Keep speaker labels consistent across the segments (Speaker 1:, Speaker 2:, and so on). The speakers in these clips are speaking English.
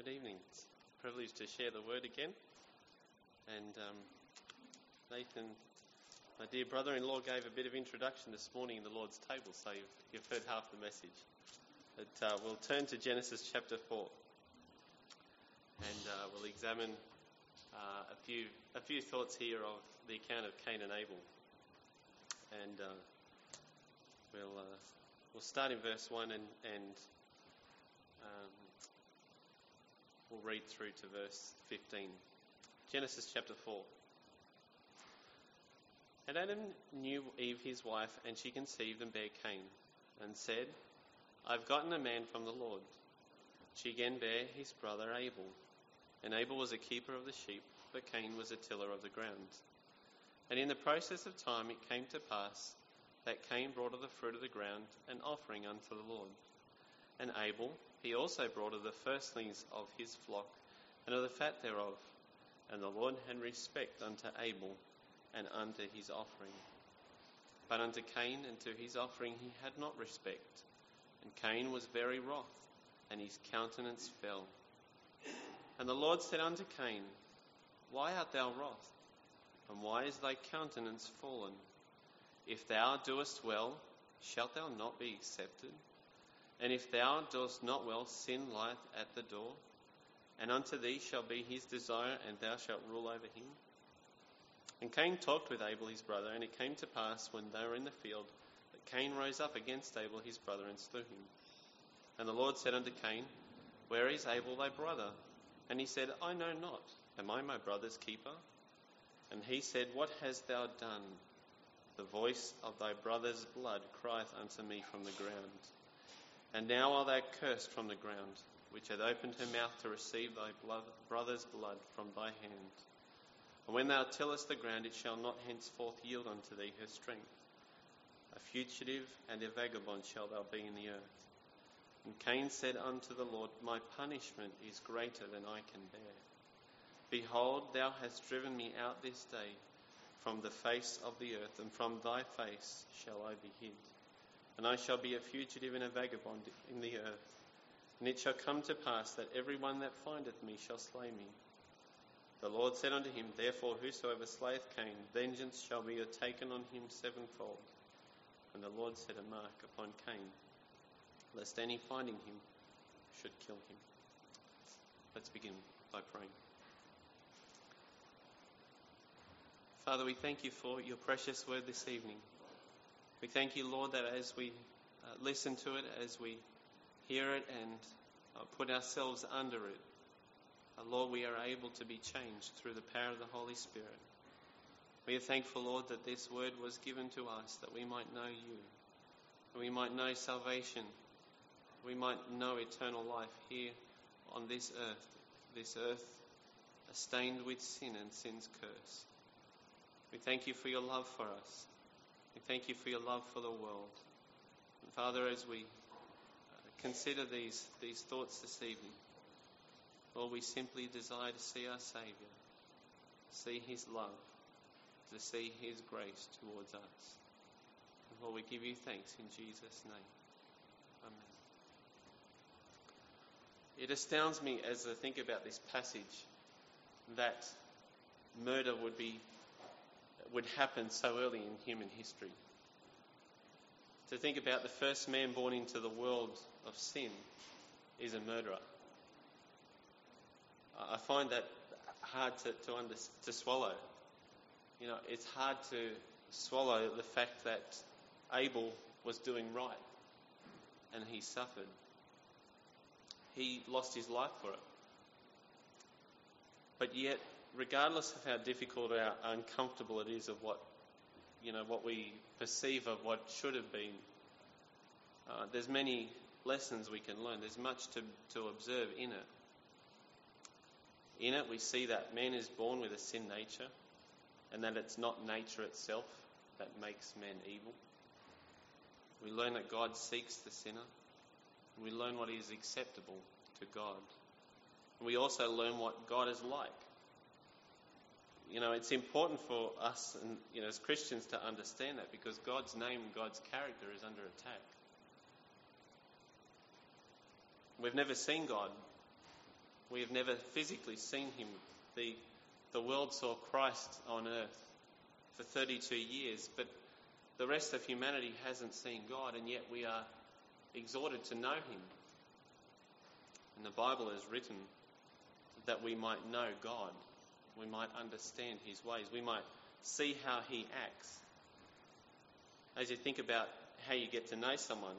Speaker 1: Good evening. It's a privilege to share the word again. And Nathan, my dear brother-in-law, gave a bit of introduction this morning in the Lord's table, so you've heard half the message. But we'll turn to Genesis chapter 4, and we'll examine a few thoughts here of the account of Cain and Abel. And we'll start in verse 1 and we'll read through to verse 15. Genesis chapter 4. And Adam knew Eve his wife, and she conceived and bare Cain, and said, I've gotten a man from the Lord. She again bare his brother Abel. And Abel was a keeper of the sheep, but Cain was a tiller of the ground. And in the process of time it came to pass that Cain brought of the fruit of the ground an offering unto the Lord. And Abel, he also brought of the firstlings of his flock, and of the fat thereof. And the Lord had respect unto Abel, and unto his offering. But unto Cain and to his offering he had not respect. And Cain was very wroth, and his countenance fell. And the Lord said unto Cain, Why art thou wroth? And why is thy countenance fallen? If thou doest well, shalt thou not be accepted? And if thou doest not well, sin lieth at the door. And unto thee shall be his desire, and thou shalt rule over him. And Cain talked with Abel his brother, and it came to pass, when they were in the field, that Cain rose up against Abel his brother, and slew him. And the Lord said unto Cain, Where is Abel thy brother? And he said, I know not. Am I my brother's keeper? And he said, What hast thou done? The voice of thy brother's blood crieth unto me from the ground. And now art thou cursed from the ground, which hath opened her mouth to receive thy brother's blood from thy hand. And when thou tillest the ground, it shall not henceforth yield unto thee her strength. A fugitive and a vagabond shalt thou be in the earth. And Cain said unto the Lord, My punishment is greater than I can bear. Behold, thou hast driven me out this day from the face of the earth, and from thy face shall I be hid. And I shall be a fugitive and a vagabond in the earth. And it shall come to pass that every one that findeth me shall slay me. The Lord said unto him, Therefore whosoever slayeth Cain, vengeance shall be taken on him sevenfold. And the Lord set a mark upon Cain, lest any finding him should kill him. Let's begin by praying. Father, we thank you for your precious word this evening. We thank you, Lord, that as we listen to it, as we hear it and put ourselves under it, Lord, we are able to be changed through the power of the Holy Spirit. We are thankful, Lord, that this word was given to us, that we might know you, that we might know salvation, we might know eternal life here on this earth stained with sin and sin's curse. We thank you for your love for us. We thank you for your love for the world. And Father, as we consider these thoughts this evening, Lord, we simply desire to see our Saviour, see his love, to see his grace towards us. And Lord, we give you thanks in Jesus' name. Amen. It astounds me as I think about this passage that murder would happen so early in human history. To think about the first man born into the world of sin is a murderer. I find that hard to swallow. You know, it's hard to swallow the fact that Abel was doing right and he suffered. He lost his life for it. But yet, regardless of how difficult or how uncomfortable it is of what we perceive of what should have been, there's many lessons we can learn. There's much to observe in it. In it, we see that man is born with a sin nature, and that it's not nature itself that makes man evil. We learn that God seeks the sinner. We learn what is acceptable to God. And we also learn what God is like. You know, it's important for us, and as Christians, to understand that, because God's name and God's character is under attack. We've never seen God We have never physically seen him. The world saw Christ on earth for 32 years, but the rest of humanity hasn't seen God, and yet we are exhorted to know him. And the Bible is written that we might know God, we might understand his ways, we might see how he acts. As you think about how you get to know someone,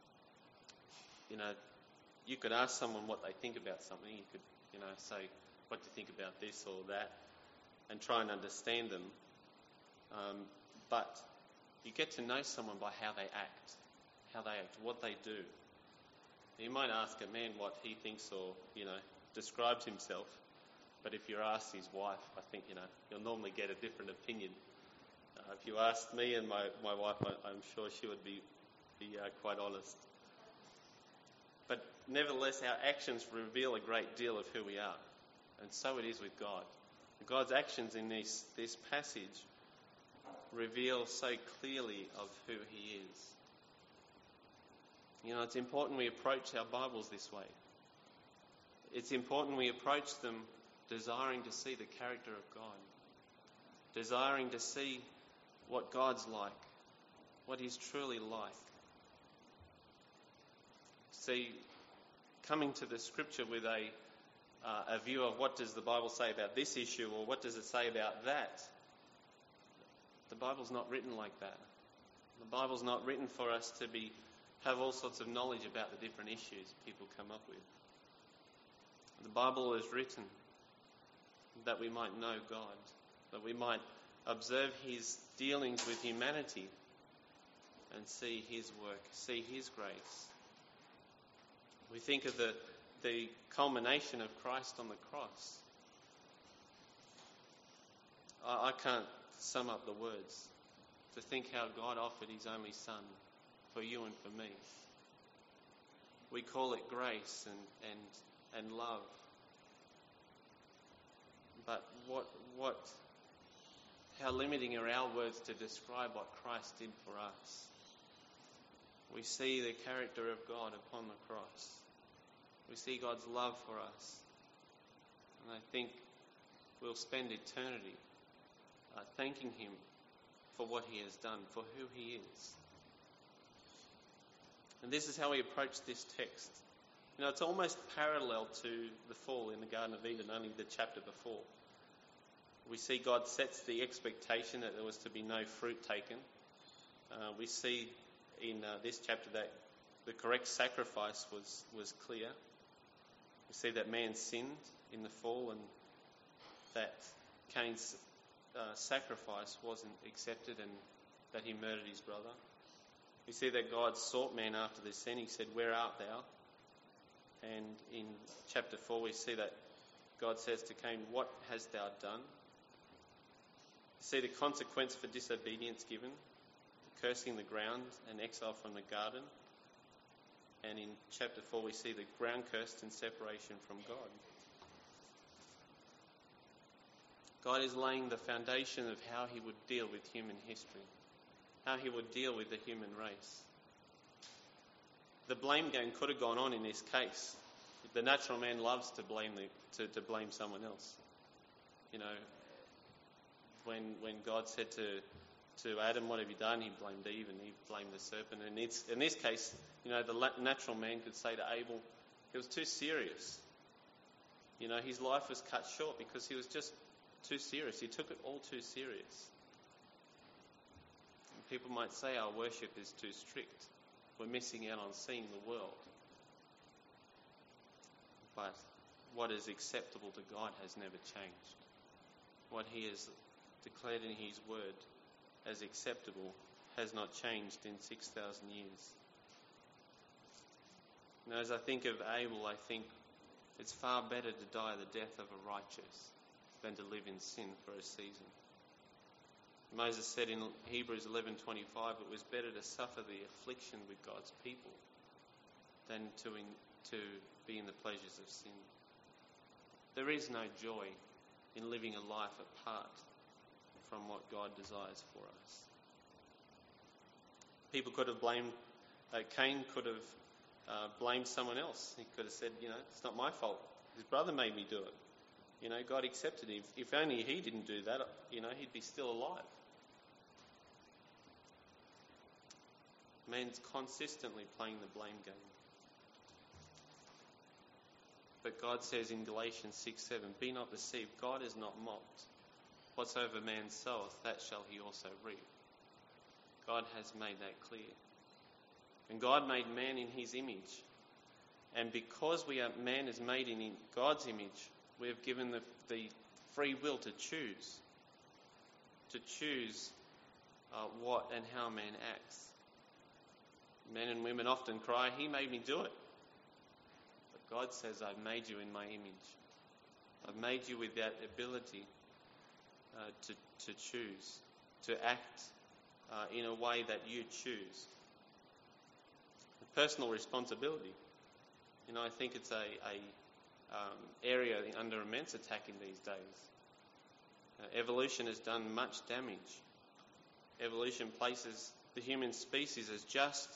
Speaker 1: you could ask someone what they think about something. You could, say, what do you think about this or that, and try and understand them. But you get to know someone by how they act, what they do. You might ask a man what he thinks or, describes himself, but if you're asked his wife, I think, you'll normally get a different opinion. If you asked me and my wife, I'm sure she would be quite honest. But nevertheless, our actions reveal a great deal of who we are. And so it is with God. God's actions in this passage reveal so clearly of who he is. It's important we approach our Bibles this way. It's important we approach them desiring to see the character of God, desiring to see what God's like, what he's truly like. See, coming to the scripture with a view of what does the Bible say about this issue or what does it say about that, the Bible's not written like that. The Bible's not written for us to have all sorts of knowledge about the different issues people come up with. The Bible is written that we might know God, that we might observe his dealings with humanity and see his work, see his grace. We think of the culmination of Christ on the cross. I can't sum up the words to think how God offered his only Son for you and for me. We call it grace and love. But how limiting are our words to describe what Christ did for us. We see the character of God upon the cross. We see God's love for us. And I think we'll spend eternity thanking him for what he has done, for who he is. And this is how we approach this text. It's almost parallel to the fall in the Garden of Eden, only the chapter before. We see God sets the expectation that there was to be no fruit taken. We see in this chapter that the correct sacrifice was clear. We see that man sinned in the fall and that Cain's sacrifice wasn't accepted and that he murdered his brother. We see that God sought man after this sin. He said, "Where art thou?" And in chapter 4 we see that God says to Cain, "What hast thou done?" We see the consequence for disobedience given, cursing the ground and exile from the garden. And in chapter 4 we see the ground cursed in separation from God. God is laying the foundation of how he would deal with human history, how he would deal with the human race. The blame game could have gone on in this case. The natural man loves to blame someone else. When God said to Adam, "What have you done?" he blamed Eve and Eve blamed the serpent. And in this case, the natural man could say to Abel, he was too serious. His life was cut short because he was just too serious. He took it all too serious. And people might say our worship is too strict. We're missing out on seeing the world. But what is acceptable to God has never changed. What he has declared in his word as acceptable has not changed in 6,000 years. As I think of Abel, I think it's far better to die the death of a righteous than to live in sin for a season. Moses said in Hebrews 11:25, it was better to suffer the affliction with God's people than to be in the pleasures of sin. There is no joy in living a life apart from what God desires for us. People could have blamed, Cain could have blamed someone else. He could have said, it's not my fault His brother made me do it. God accepted him. If only he didn't do that, he'd be still alive. Man's consistently playing the blame game. But God says in Galatians 6:7, "Be not deceived, God is not mocked. Whatsoever man soweth, that shall he also reap." God has made that clear. And God made man in his image. And because man is made in God's image, we have given the free will to choose. To choose what and how man acts. Men and women often cry, "He made me do it." But God says, "I've made you in my image. I've made you with that ability to choose, to act in a way that you choose." Personal responsibility. I think it's a area under immense attack in these days. Evolution has done much damage. Evolution places the human species as just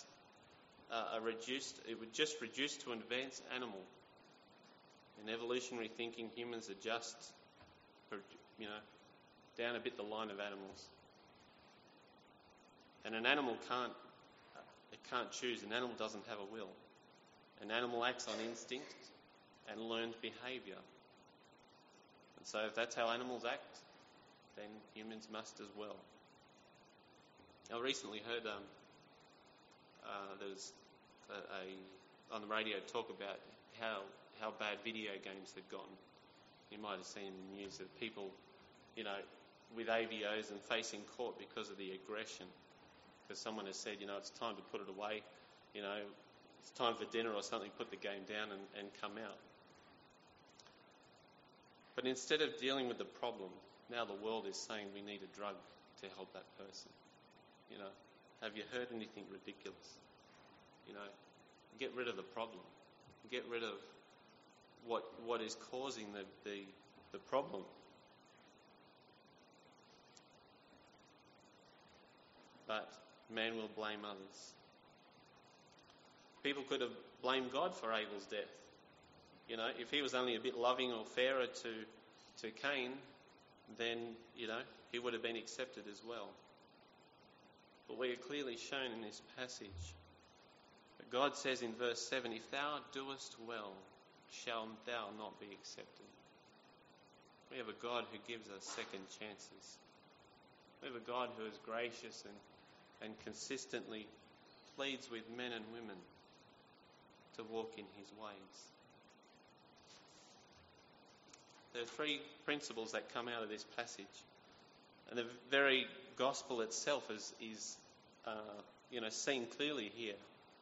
Speaker 1: reduced to an advanced animal. In evolutionary thinking, humans are just, down a bit the line of animals. And an animal can't choose. An animal doesn't have a will. An animal acts on instinct and learned behaviour. And so if that's how animals act, then humans must as well. I recently heard there was on the radio talk about how bad video games had gone. You might have seen in the news that people, with AVOs and facing court because of the aggression. Because someone has said, it's time to put it away, it's time for dinner or something, put the game down and come out. But instead of dealing with the problem, now the world is saying we need a drug to help that person. Have you heard anything ridiculous? Get rid of the problem. Get rid of what is causing the problem. But man will blame others. People could have blamed God for Abel's death. If he was only a bit loving or fairer to Cain, then, he would have been accepted as well. But we are clearly shown in this passage that God says in verse 7, "If thou doest well, shall thou not be accepted." We have a God who gives us second chances. We have a God who is gracious and consistently pleads with men and women to walk in his ways. There are three principles that come out of this passage. And the very gospel itself is seen clearly here.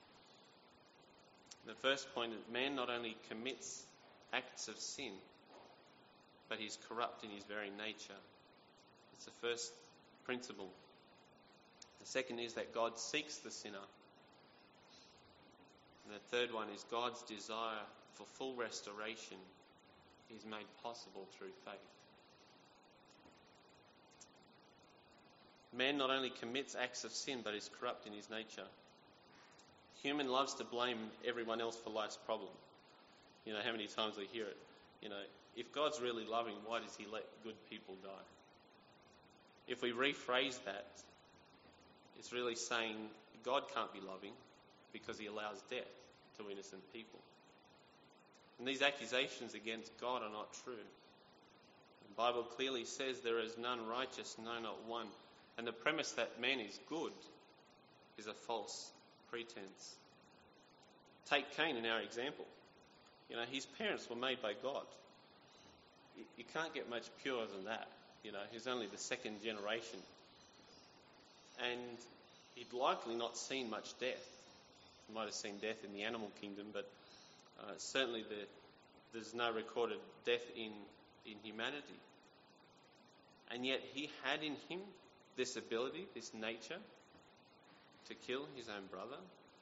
Speaker 1: The first point is man not only commits acts of sin, but he's corrupt in his very nature. That's the first principle. The second is that God seeks the sinner. And the third one is God's desire for full restoration is made possible through faith. Man not only commits acts of sin, but is corrupt in his nature. Human loves to blame everyone else for life's problem. How many times we hear it. If God's really loving, why does he let good people die? If we rephrase that, it's really saying God can't be loving because he allows death to innocent people. And these accusations against God are not true. The Bible clearly says there is none righteous, no, not one. And the premise that man is good is a false pretense. Take Cain in our example. His parents were made by God. You can't get much purer than that. He's only the second generation. And he'd likely not seen much death. He might have seen death in the animal kingdom, but certainly there's no recorded death in humanity. And yet he had in him this ability, this nature, to kill his own brother.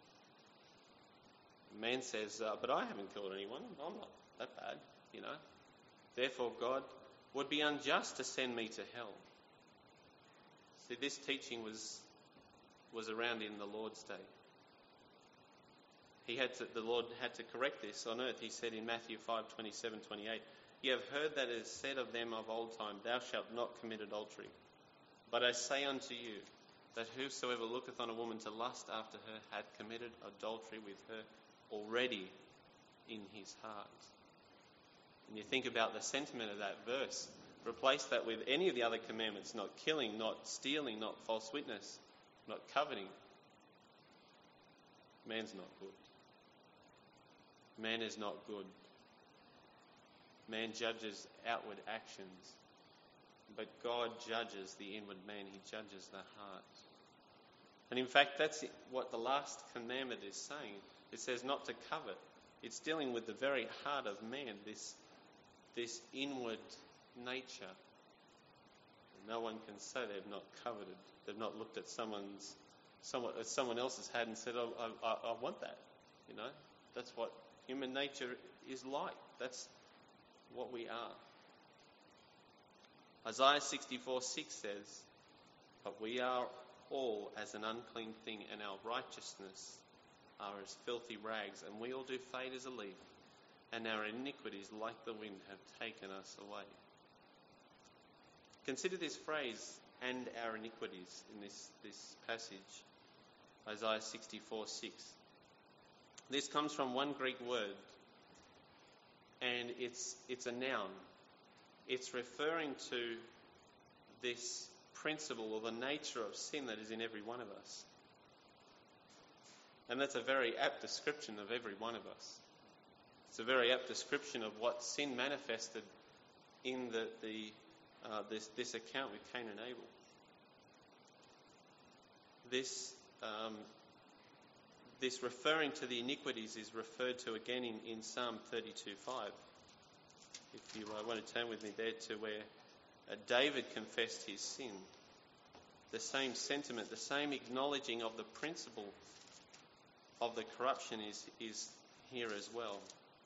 Speaker 1: Man says, but I haven't killed anyone. I'm not that bad, Therefore God would be unjust to send me to hell. See, this teaching was around in the Lord's day. The Lord had to correct this on earth. He said in Matthew 5:27-28, "You have heard that it is said of them of old time, Thou shalt not commit adultery. But I say unto you, that whosoever looketh on a woman to lust after her hath committed adultery with her already in his heart." And you think about the sentiment of that verse, replace that with any of the other commandments: not killing, not stealing, not false witness, not coveting. Man's not good. Man is not good. Man judges outward actions, but God judges the inward man. He judges the heart. And in fact, that's what the last commandment is saying. It says not to covet. It's dealing with the very heart of man, this inward nature. No one can say they've not coveted. They've not looked at someone else's had and said, I want that. That's what human nature is like. That's what we are. Isaiah 64:6 says, "But we are all as an unclean thing, and our righteousness are as filthy rags, and we all do fade as a leaf, and our iniquities like the wind have taken us away." Consider this phrase, "and our iniquities," in this passage, Isaiah 64:6. This comes from one Greek word, and it's a noun. It's referring to this principle or the nature of sin that is in every one of us. And that's a very apt description of every one of us. It's a very apt description of what sin manifested in this account with Cain and Abel. This referring to the iniquities is referred to again in Psalm 32:5. If you want to turn with me there to where David confessed his sin. The same sentiment, the same acknowledging of the principle of the corruption is here as well.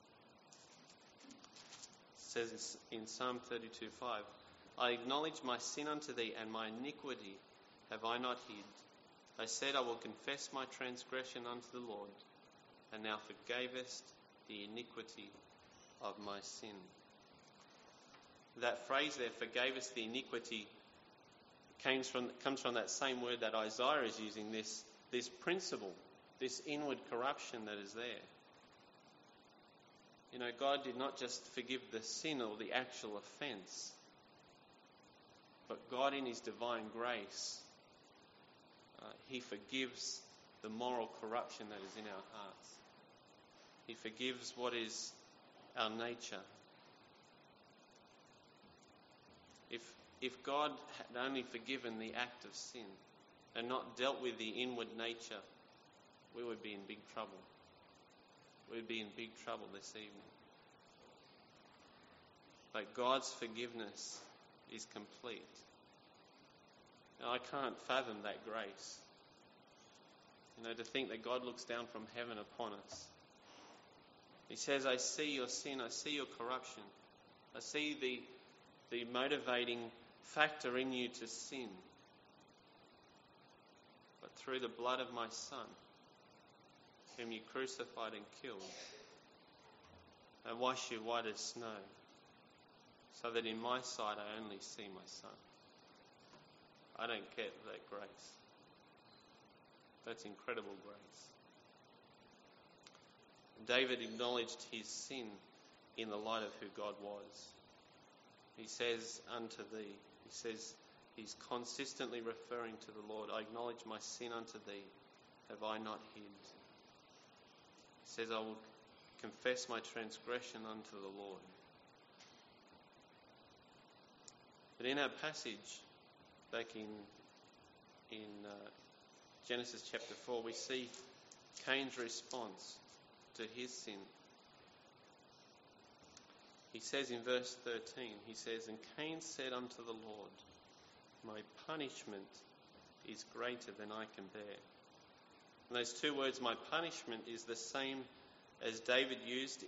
Speaker 1: It says in Psalm 32:5, "I acknowledge my sin unto thee, and my iniquity have I not hid. I said, I will confess my transgression unto the Lord, and thou forgavest the iniquity of my sin." That phrase there, "forgavest the iniquity," comes from that same word that Isaiah is using, this principle, this inward corruption that is there. God did not just forgive the sin or the actual offence, but God in his divine grace, he forgives the moral corruption that is in our hearts. He forgives what is our nature. If God had only forgiven the act of sin and not dealt with the inward nature, we would be in big trouble. We would be in big trouble this evening. But God's forgiveness is complete. Now, I can't fathom that grace. To think that God looks down from heaven upon us. He says, "I see your sin, I see your corruption. I see the motivating factor in you to sin. But through the blood of my Son, whom you crucified and killed, I wash you white as snow, so that in my sight I only see my Son." I don't get that grace. That's incredible grace. David acknowledged his sin in the light of who God was. He says, "Unto thee," he says, he's consistently referring to the Lord. "I acknowledge my sin unto thee, have I not hid." He says, "I will confess my transgression unto the Lord." But in our passage, back in Genesis chapter 4, we see Cain's response to his sin. He says in verse 13, he says, "And Cain said unto the Lord, My punishment is greater than I can bear." And those two words, "my punishment," is the same as David used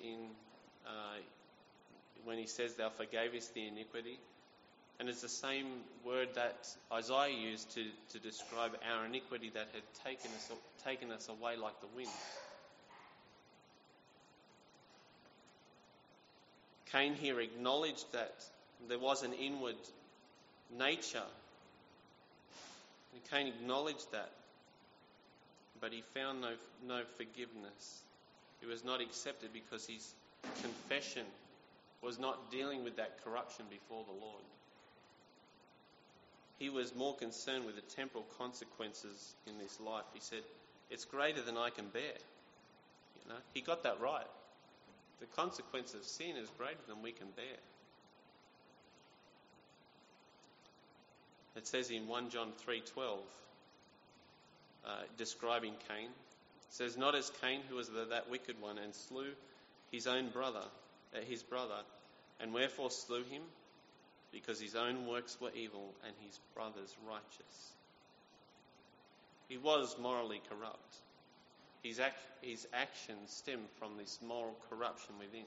Speaker 1: when he says, "Thou forgavest the iniquity." And it's the same word that Isaiah used to describe our iniquity that had taken us away like the wind. Cain here acknowledged that there was an inward nature. And Cain acknowledged that, but he found no forgiveness. He was not accepted because his confession was not dealing with that corruption before the Lord. He was more concerned with the temporal consequences in this life. He said, it's greater than I can bear. He got that right. The consequence of sin is greater than we can bear. It says in 1 John 3:12, describing Cain, it says, not as Cain, who was that wicked one, and slew his brother, and wherefore slew him? Because his own works were evil and his brother's righteous. He was morally corrupt. His actions stem from this moral corruption within.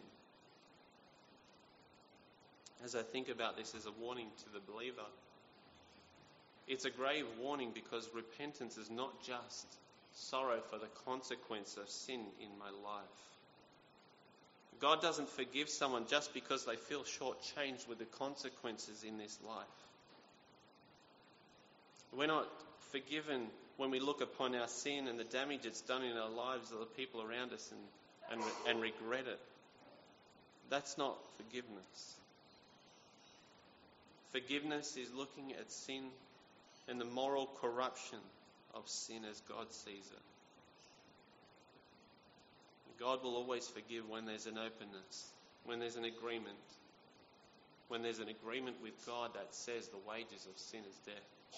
Speaker 1: As I think about this as a warning to the believer, it's a grave warning because repentance is not just sorrow for the consequence of sin in my life. God doesn't forgive someone just because they feel shortchanged with the consequences in this life. We're not forgiven when we look upon our sin and the damage it's done in our lives or the people around us and regret it. That's not forgiveness. Forgiveness is looking at sin and the moral corruption of sin as God sees it. God will always forgive when there's an openness, when there's an agreement. When there's an agreement with God that says the wages of sin is death.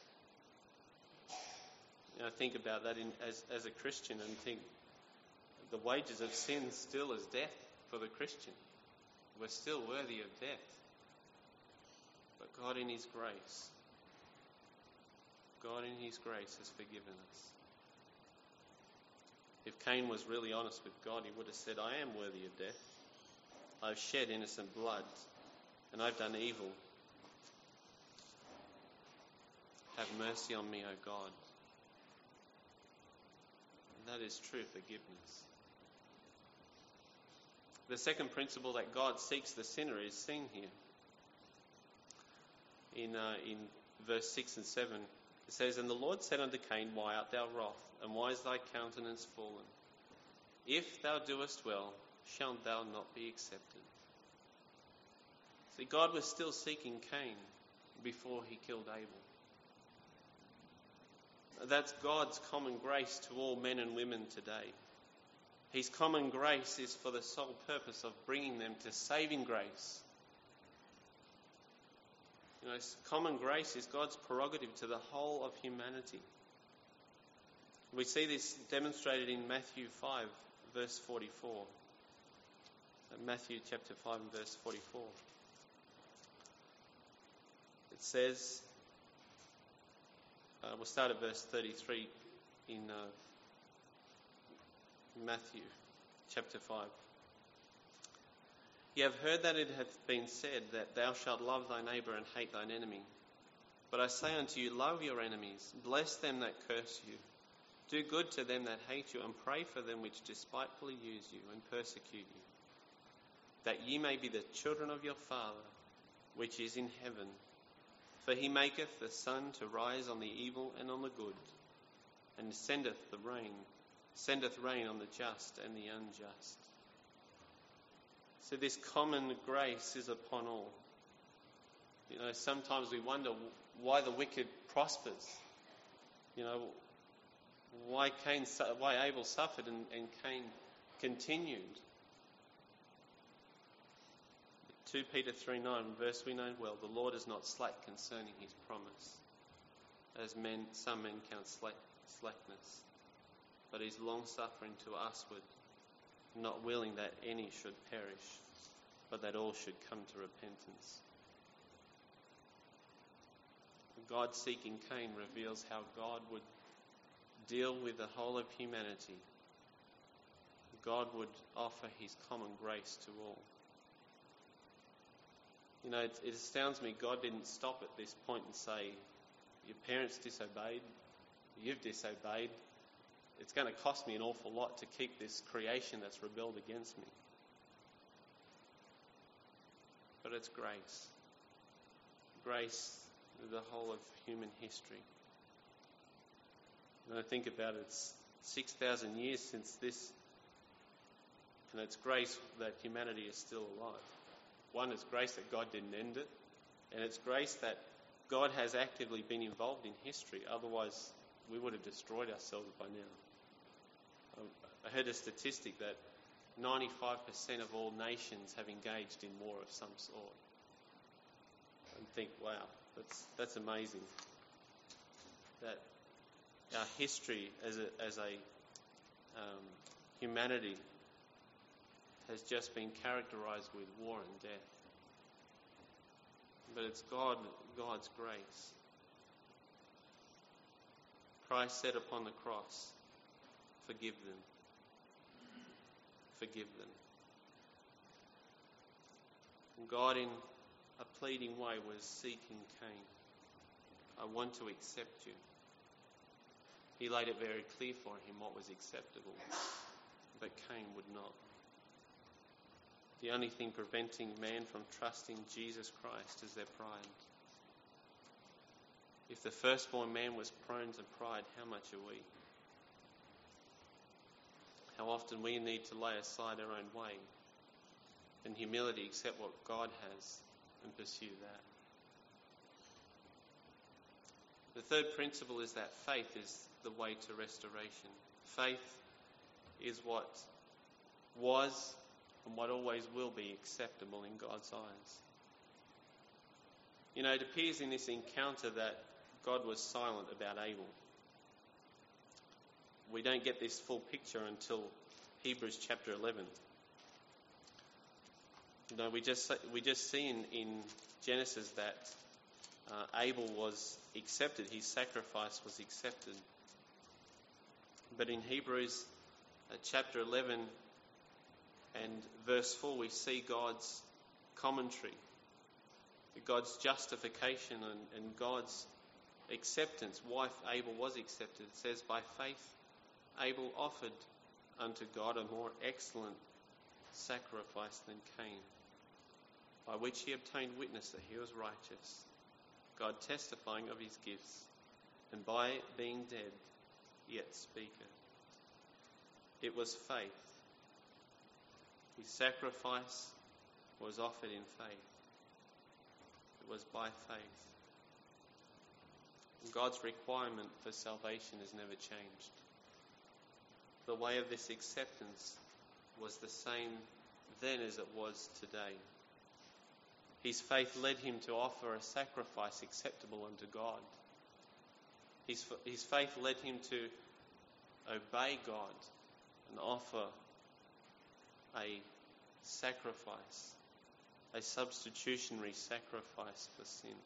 Speaker 1: I think about that as a Christian and think the wages of sin still is death for the Christian. We're still worthy of death. But God in His grace has forgiven us. If Cain was really honest with God, he would have said, I am worthy of death. I've shed innocent blood and I've done evil. Have mercy on me, O God. And that is true forgiveness. The second principle that God seeks the sinner is seen here. In verse 6 and 7, it says, And the Lord said unto Cain, Why art thou wroth, and why is thy countenance fallen? If thou doest well, shalt thou not be accepted? See, God was still seeking Cain before he killed Abel. That's God's common grace to all men and women today. His common grace is for the sole purpose of bringing them to saving grace. Common grace is God's prerogative to the whole of humanity. We see this demonstrated in Matthew 5, verse 44. Matthew chapter 5 and verse 44. It says, we'll start at verse 33 in Matthew chapter 5. Ye have heard that it hath been said that thou shalt love thy neighbour and hate thine enemy. But I say unto you, love your enemies, bless them that curse you, do good to them that hate you, and pray for them which despitefully use you and persecute you, that ye may be the children of your Father which is in heaven. For he maketh the sun to rise on the evil and on the good, and sendeth rain on the just and the unjust. So this common grace is upon all. Sometimes we wonder why the wicked prospers. Why Abel suffered and Cain continued. 2 Peter 3:9, verse we know well, the Lord is not slack concerning his promise, as some men count slackness, but is long-suffering to usward, not willing that any should perish, but that all should come to repentance. God seeking Cain reveals how God would deal with the whole of humanity. God would offer his common grace to all. It astounds me God didn't stop at this point and say, your parents disobeyed, you've disobeyed, it's going to cost me an awful lot to keep this creation that's rebelled against me. but it's grace. Grace, the whole of human history. When I think about it, it's 6,000 years since this, and it's grace that humanity is still alive. One, it's grace that God didn't end it, and it's grace that God has actively been involved in history. Otherwise, we would have destroyed ourselves by now. I heard a statistic that 95% of all nations have engaged in war of some sort. And think, wow, that's amazing. That our history as a humanity has just been characterised with war and death. But it's God's grace. Christ said upon the cross, "Forgive them. Forgive them." And God, in a pleading way, was seeking Cain. I want to accept you. He laid it very clear for him what was acceptable, but Cain would not. The only thing preventing man from trusting Jesus Christ is their pride. If the firstborn man was prone to pride, how much are we? How often we need to lay aside our own way and humility, accept what God has, and pursue that. The third principle is that faith is the way to restoration. Faith is what was and what always will be acceptable in God's eyes. You know, it appears in this encounter that God was silent about Abel. We don't get this full picture until Hebrews chapter 11. You know, we just see in Genesis that Abel was accepted, his sacrifice was accepted. But in Hebrews chapter 11 and verse 4, we see God's commentary, God's justification and God's acceptance, why Abel was accepted. It says, "By faith Abel offered unto God a more excellent sacrifice than Cain, by which he obtained witness that he was righteous, God testifying of his gifts, and by being dead yet speaketh." It was faith. His sacrifice was offered in faith. It was by faith. And God's requirement for salvation has never changed. The way of this acceptance was the same then as it was today. His faith led him to offer a sacrifice acceptable unto God. His faith led him to obey God and offer a sacrifice, a substitutionary sacrifice for sin.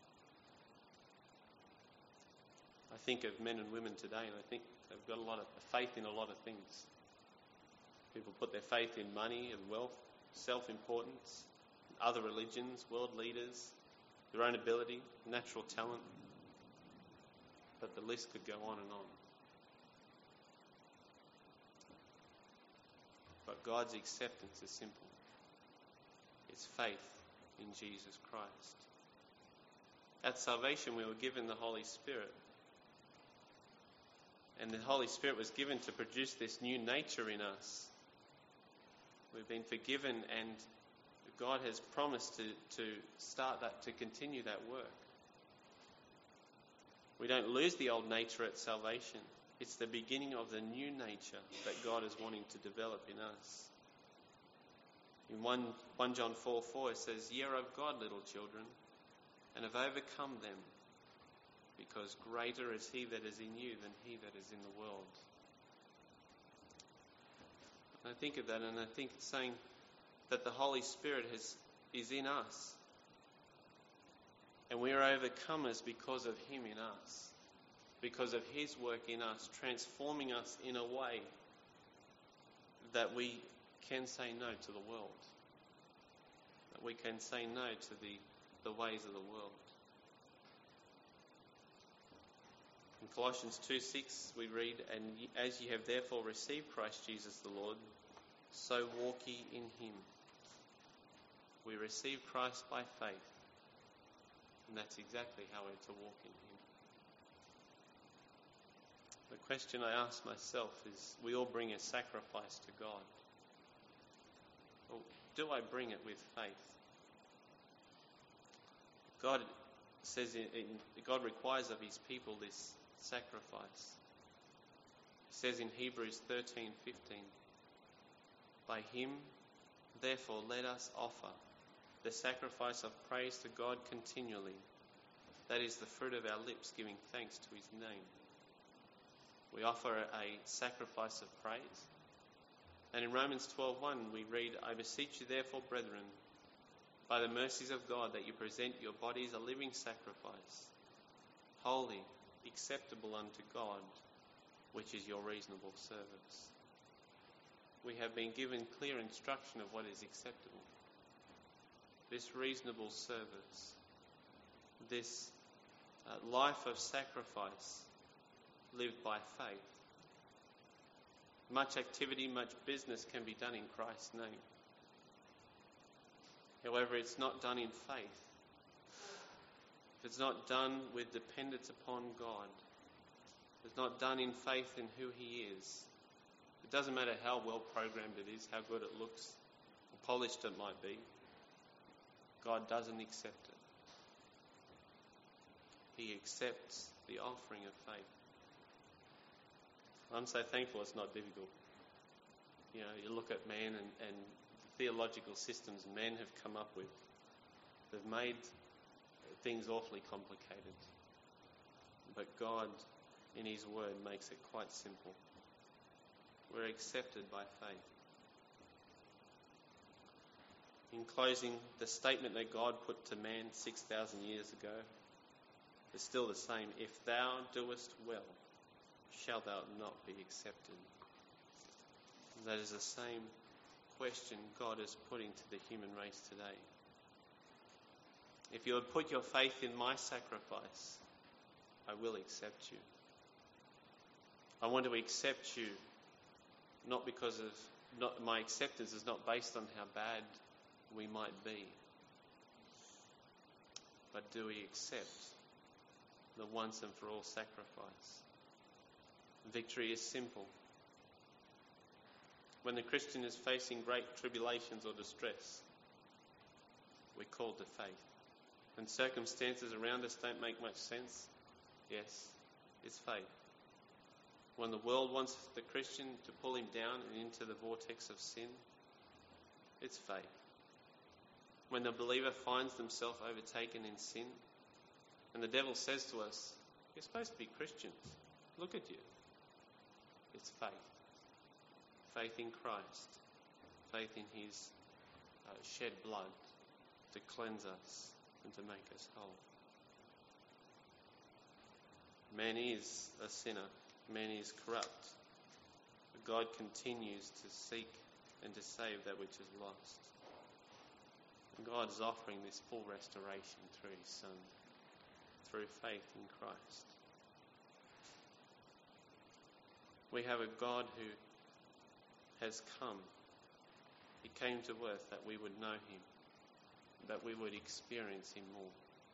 Speaker 1: I think of men and women today, and I think they've got a lot of faith in a lot of things. People put their faith in money and wealth, self-importance, other religions, world leaders, their own ability, natural talent. But the list could go on and on. But God's acceptance is simple. It's faith in Jesus Christ. At salvation, we were given the Holy Spirit. And the Holy Spirit was given to produce this new nature in us. We've been forgiven, and God has promised to start that, to continue that work. We don't lose the old nature at salvation. It's the beginning of the new nature that God is wanting to develop in us. In 1 John 4:4 it says, "Ye are of God, little children, and have overcome them, because greater is he that is in you than he that is in the world." And I think of that, and I think it's saying that the Holy Spirit is in us. And we are overcomers because of him in us. Because of his work in us, transforming us in a way that we can say no to the world. That we can say no to the ways of the world. In Colossians 2:6 we read, "And as ye have therefore received Christ Jesus the Lord, so walk ye in him, We receive Christ by faith, and that's exactly how we're to walk in him. The question I ask myself is, we all bring a sacrifice to God. Well, do I bring it with faith? God says God requires of his people this sacrifice. He says in Hebrews 13:15, by him, therefore, let us offer the sacrifice of praise to God continually. That is the fruit of our lips, giving thanks to his name. We offer a sacrifice of praise. And in Romans 12:1 we read, I beseech you therefore, brethren, by the mercies of God, that you present your bodies a living sacrifice, holy, acceptable unto God, which is your reasonable service. We have been given clear instruction of what is acceptable. This reasonable service, this life of sacrifice lived by faith. Much activity, much business can be done in Christ's name. However, it's not done in faith. If it's not done with dependence upon God, if it's not done in faith in who he is, it doesn't matter how well programmed it is, how good it looks, how polished it might be, God doesn't accept it. He accepts the offering of faith. I'm so thankful it's not difficult. You know, you look at man and the theological systems men have come up with. They've made things awfully complicated. But God, in his word, makes it quite simple. We're accepted by faith. In closing, the statement that God put to man 6,000 years ago is still the same. If thou doest well, shalt thou not be accepted? That is the same question God is putting to the human race today. If you would put your faith in my sacrifice, I will accept you. I want to accept you, not because of my acceptance is not based on how bad we might be, but do we accept the once and for all sacrifice? Victory is simple. When the Christian is facing great tribulations or distress, we call to faith. When circumstances around us don't make much sense, yes, it's faith. When the world wants the Christian to pull him down and into the vortex of sin, it's faith. When the believer finds themselves overtaken in sin, and the devil says to us, you're supposed to be Christians, look at you. It's faith. Faith in Christ. Faith in his shed blood to cleanse us and to make us whole. Man is a sinner. Man is corrupt. But God continues to seek and to save that which is lost. And God is offering this full restoration through his Son, through faith in Christ. We have a God who has come. He came to earth that we would know him, that we would experience him more,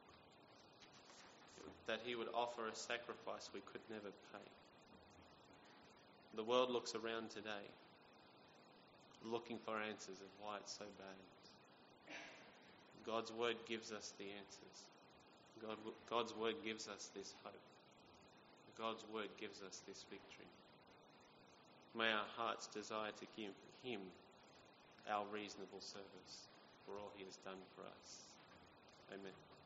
Speaker 1: that he would offer a sacrifice we could never pay. The world looks around today, looking for answers of why it's so bad. God's word gives us the answers. God's word gives us this hope. God's word gives us this victory. May our hearts desire to give him our reasonable service for all he has done for us. Amen.